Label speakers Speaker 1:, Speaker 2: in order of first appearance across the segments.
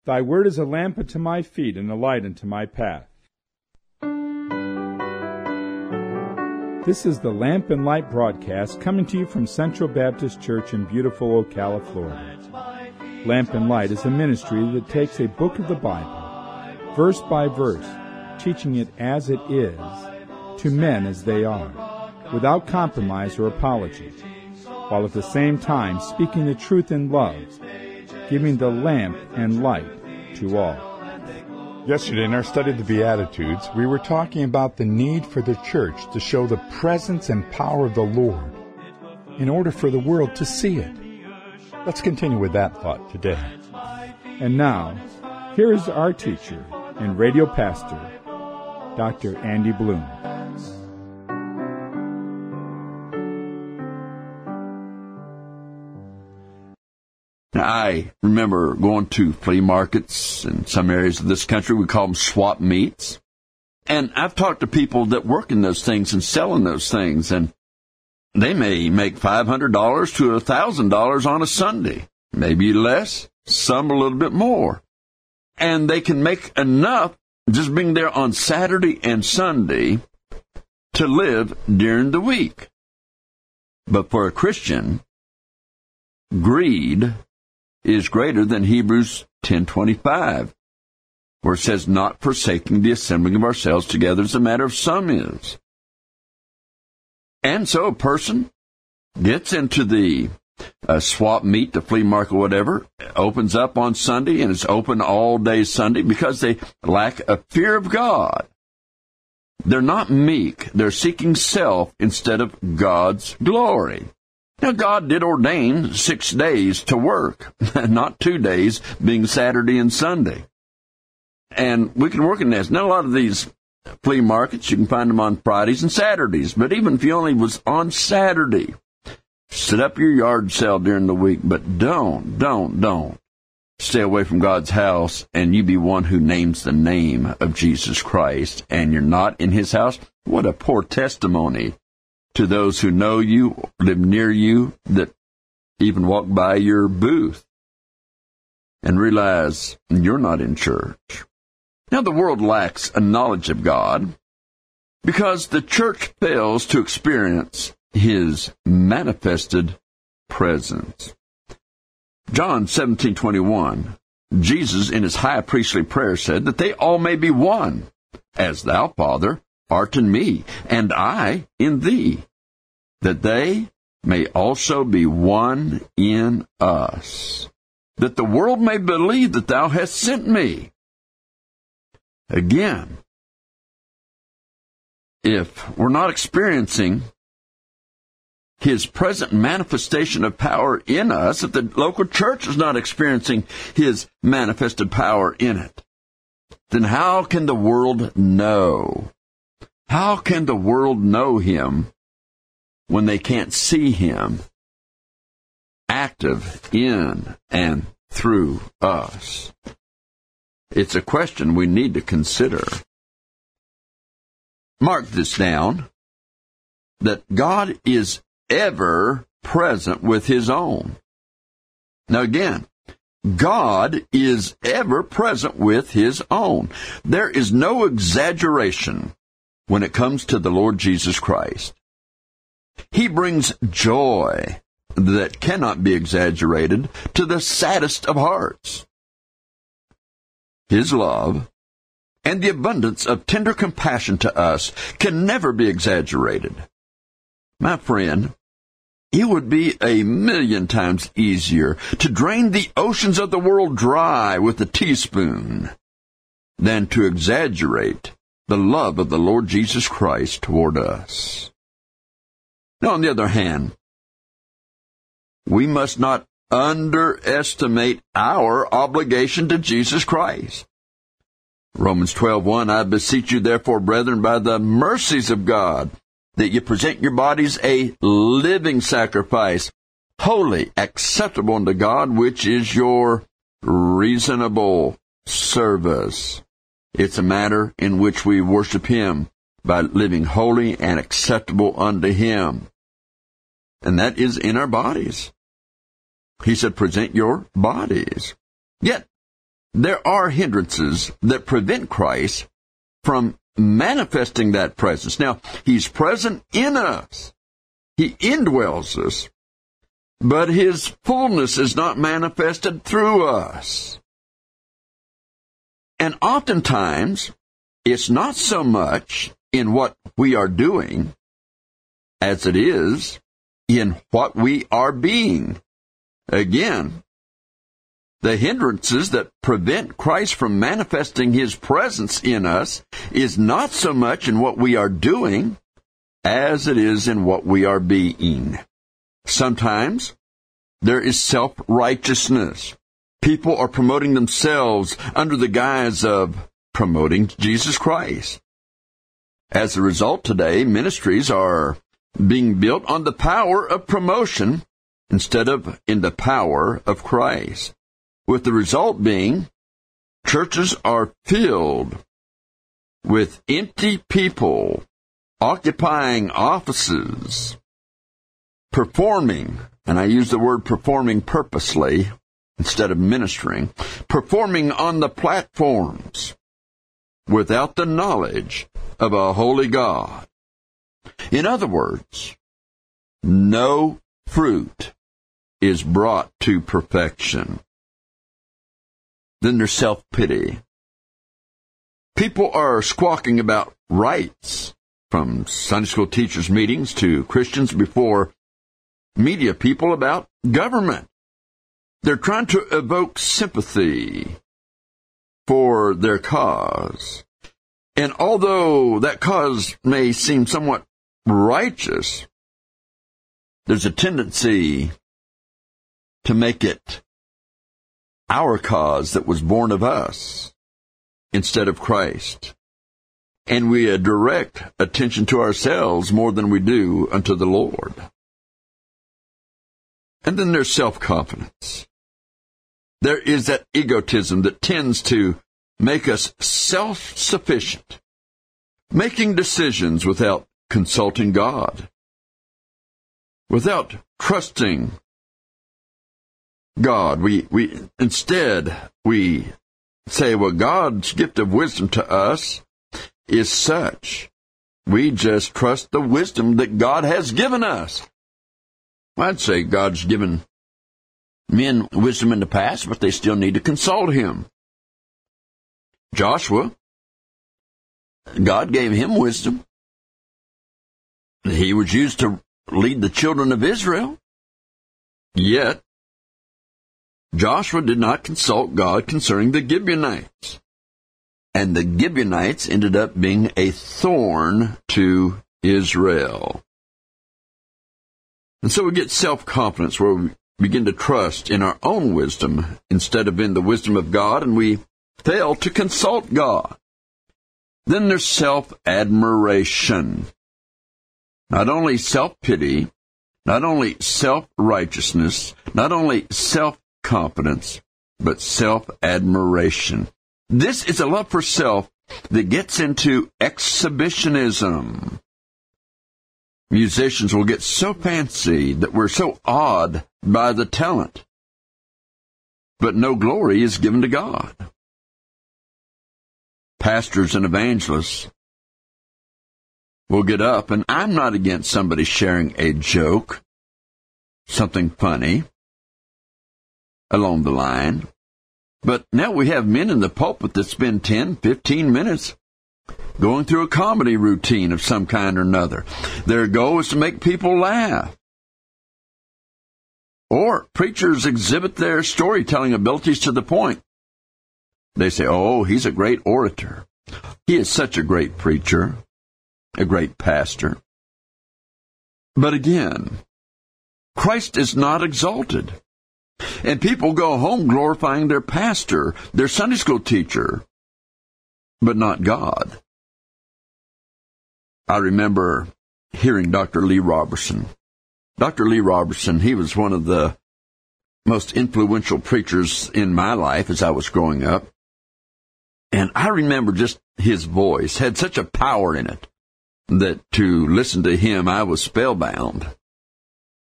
Speaker 1: Thy word is a lamp unto my feet and a light unto my path. This is the Lamp and Light broadcast coming to you from Central Baptist Church in beautiful Ocala, Florida. Lamp and Light is a ministry that takes a book of the Bible, verse by verse, teaching it as it is, to men as they are, without compromise or apology, while at the same time speaking the truth in love, giving the lamp and light to all.
Speaker 2: Yesterday in our study of the Beatitudes, we were talking about the need for the church to show the presence and power of the Lord in order for the world to see it. Let's continue with that thought today.
Speaker 1: And now, here is our teacher and radio pastor, Dr. Andy Bloom.
Speaker 3: I remember going to flea markets in some areas of this country. We call them swap meets. And I've talked to people that work in those things and selling those things, and they may make $500 to $1,000 on a Sunday, maybe less, some a little bit more. And they can make enough just being there on Saturday and Sunday to live during the week. But for a Christian, greed is greater than Hebrews 10:25, where it says, not forsaking the assembling of ourselves together as a matter of some is. And so a person gets into the swap meet, the flea market, whatever, opens up on Sunday, and it's open all day Sunday because they lack a fear of God. They're not meek. They're seeking self instead of God's glory. Now, God did ordain 6 days to work, not 2 days, being Saturday and Sunday. And we can work in this. Now, a lot of these flea markets, you can find them on Fridays and Saturdays. But even if you only was on Saturday, set up your yard sale during the week. But don't stay away from God's house and you be one who names the name of Jesus Christ and you're not in His house. What a poor testimony to those who know you, live near you, that even walk by your booth and realize you're not in church. Now, the world lacks a knowledge of God because the church fails to experience His manifested presence. John 17:21, Jesus in His high priestly prayer said that they all may be one, as Thou, Father, art in me, and I in thee, that they may also be one in us, that the world may believe that Thou hast sent me. Again, if we're not experiencing His present manifestation of power in us, if the local church is not experiencing His manifested power in it, then how can the world know? How can the world know Him when they can't see Him active in and through us? It's a question we need to consider. Mark this down, that God is ever present with His own. Now again, God is ever present with His own. There is no exaggeration when it comes to the Lord Jesus Christ. He brings joy that cannot be exaggerated to the saddest of hearts. His love and the abundance of tender compassion to us can never be exaggerated. My friend, it would be 1,000,000 times easier to drain the oceans of the world dry with a teaspoon than to exaggerate the love of the Lord Jesus Christ toward us. Now, on the other hand, we must not underestimate our obligation to Jesus Christ. Romans 12:1, I beseech you therefore, brethren, by the mercies of God, that you present your bodies a living sacrifice, holy, acceptable unto God, which is your reasonable service. It's a matter in which we worship Him by living holy and acceptable unto Him. And that is in our bodies. He said, present your bodies. Yet, there are hindrances that prevent Christ from manifesting that presence. Now, He's present in us. He indwells us, but His fullness is not manifested through us. And oftentimes, it's not so much in what we are doing as it is in what we are being. Again, the hindrances that prevent Christ from manifesting His presence in us is not so much in what we are doing as it is in what we are being. Sometimes there is self-righteousness. People are promoting themselves under the guise of promoting Jesus Christ. As a result, today, ministries are being built on the power of promotion instead of in the power of Christ, with the result being churches are filled with empty people occupying offices, performing, and I use the word performing purposely instead of ministering, performing on the platforms without the knowledge of a holy God. In other words, no fruit is brought to perfection. Then there's self-pity. People are squawking about rights, from Sunday school teachers' meetings to Christians before media people about government. They're trying to evoke sympathy for their cause. And although that cause may seem somewhat righteous, there's a tendency to make it our cause that was born of us instead of Christ. And we direct attention to ourselves more than we do unto the Lord. And then there's self-confidence. There is that egotism that tends to make us self-sufficient, making decisions without consulting God, without trusting God. Instead, we say, well, God's gift of wisdom to us is such. We just trust the wisdom that God has given us. I'd say God's given men wisdom in the past, but they still need to consult Him. Joshua, God gave him wisdom. He was used to lead the children of Israel. Yet, Joshua did not consult God concerning the Gibeonites. And the Gibeonites ended up being a thorn to Israel. And so we get self-confidence where we begin to trust in our own wisdom instead of in the wisdom of God, and we fail to consult God. Then there's self-admiration. Not only self-pity, not only self-righteousness, not only self-confidence, but self-admiration. This is a love for self that gets into exhibitionism. Musicians will get so fancy that we're so awed by the talent, but no glory is given to God. Pastors and evangelists will get up, and I'm not against somebody sharing a joke, something funny along the line, but now we have men in the pulpit that spend 10, 15 minutes going through a comedy routine of some kind or another. Their goal is to make people laugh. Or preachers exhibit their storytelling abilities to the point. They say, oh, he's a great orator. He is such a great preacher, a great pastor. But again, Christ is not exalted. And people go home glorifying their pastor, their Sunday school teacher, but not God. I remember hearing Dr. Lee Roberson. Dr. Lee Roberson, he was one of the most influential preachers in my life as I was growing up. And I remember just his voice had such a power in it that to listen to him, I was spellbound.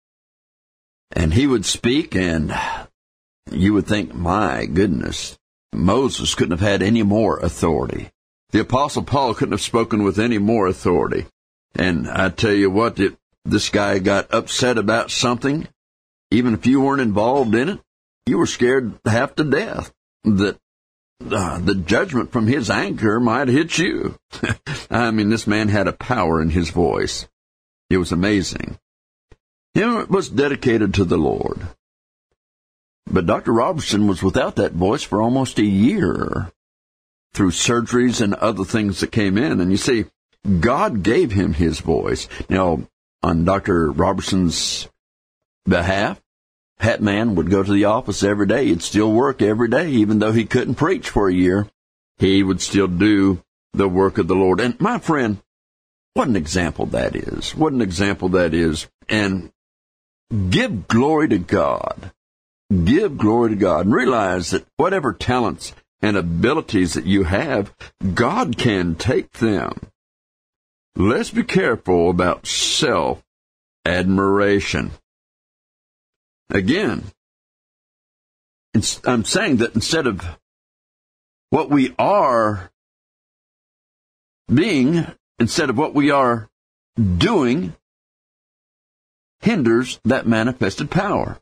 Speaker 3: And he would speak, and you would think, my goodness, Moses couldn't have had any more authority. The Apostle Paul couldn't have spoken with any more authority. And I tell you what, if this guy got upset about something, even if you weren't involved in it, you were scared half to death that the judgment from his anger might hit you. I mean, this man had a power in his voice. It was amazing. He was dedicated to the Lord. But Dr. Robertson was without that voice for almost a year through surgeries and other things that came in. And you see, God gave him his voice. Now, on Dr. Robertson's behalf, Pat Man would go to the office every day. He'd still work every day, even though he couldn't preach for a year. He would still do the work of the Lord. And my friend, what an example that is. What an example that is. And give glory to God. Give glory to God. And realize that whatever talents and abilities that you have, God can take them. Let's be careful about self-admiration. Again, I'm saying that instead of what we are being, instead of what we are doing, hinders that manifested power.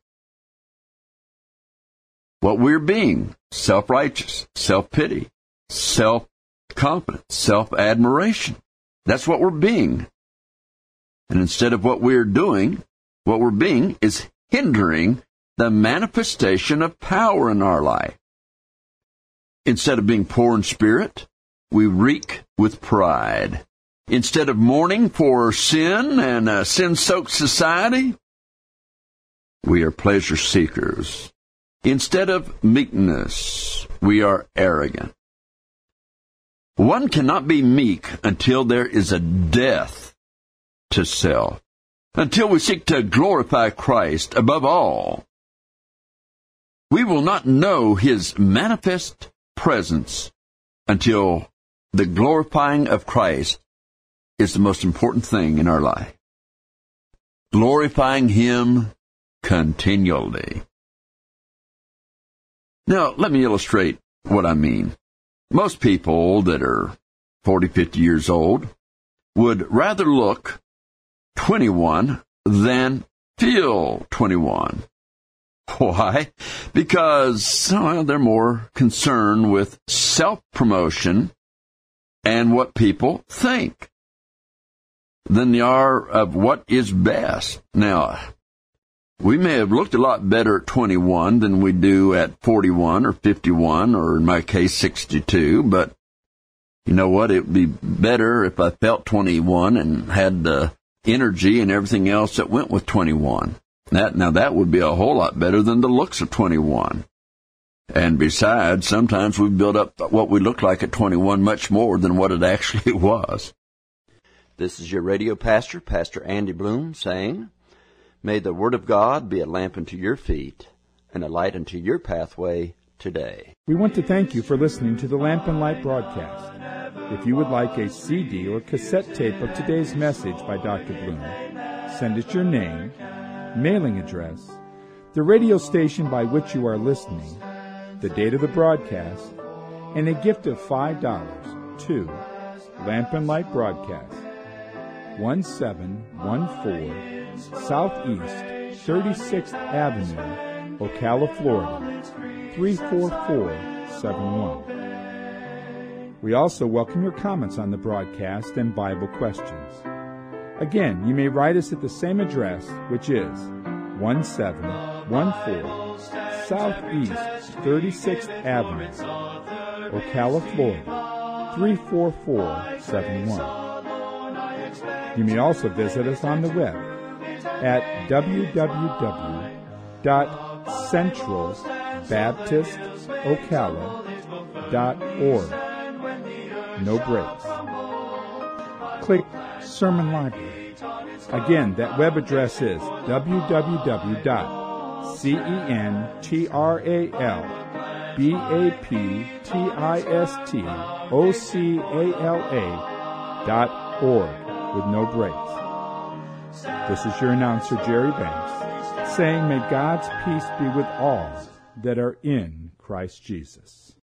Speaker 3: What we're being, self-righteous, self-pity, self-confidence, self-admiration. That's what we're being. And instead of what we're doing, what we're being is hindering the manifestation of power in our life. Instead of being poor in spirit, we reek with pride. Instead of mourning for sin and a sin-soaked society, we are pleasure seekers. Instead of meekness, we are arrogant. One cannot be meek until there is a death to self, until we seek to glorify Christ above all. We will not know His manifest presence until the glorifying of Christ is the most important thing in our life. Glorifying Him continually. Now, let me illustrate what I mean. Most people that are 40, 50 years old would rather look 21 than feel 21. Why? Because they're more concerned with self-promotion and what people think than they are of what is best. Now, we may have looked a lot better at 21 than we do at 41 or 51 or, in my case, 62, but you know what? It would be better if I felt 21 and had the energy and everything else that went with 21. That would be a whole lot better than the looks of 21. And besides, sometimes we build up what we look like at 21 much more than what it actually was.
Speaker 4: This is your radio pastor, Pastor Andy Bloom, saying, may the Word of God be a lamp unto your feet and a light unto your pathway today.
Speaker 1: We want to thank you for listening to the Lamp and Light broadcast. If you would like a CD or cassette tape of today's message by Dr. Bloom, send us your name, mailing address, the radio station by which you are listening, the date of the broadcast, and a gift of $5 to Lamp and Light Broadcast, 1714 Southeast 36th Avenue, Ocala, Florida, 34471. We also welcome your comments on the broadcast and Bible questions. Again, you may write us at the same address, which is 1714 Southeast 36th Avenue, Ocala, Florida, 34471. You may also visit us on the web at www.centralbaptistocala.org. No breaks. Click Sermon Library. Again, that web address is www.centralbaptistocala.org with no breaks. This is your announcer, Jerry Banks, saying, may God's peace be with all that are in Christ Jesus.